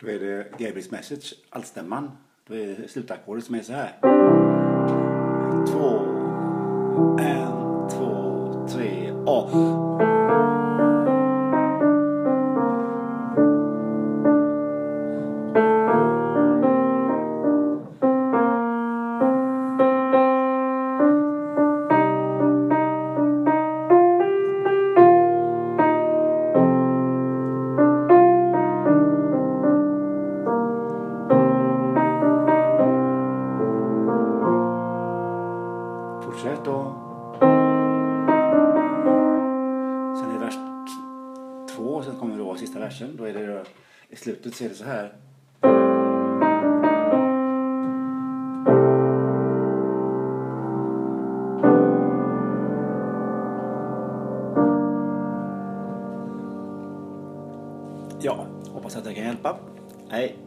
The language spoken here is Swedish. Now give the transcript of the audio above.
Då är det Gabriels Message, allstämman. Då är det slutackordet som är så här. 2, 1, 2, 3, A. Fortsätt då. Sen är vers 2, sen kommer då sista versen. Då är det då, i slutet så är det så här. Ja, hoppas att det kan hjälpa. Hej.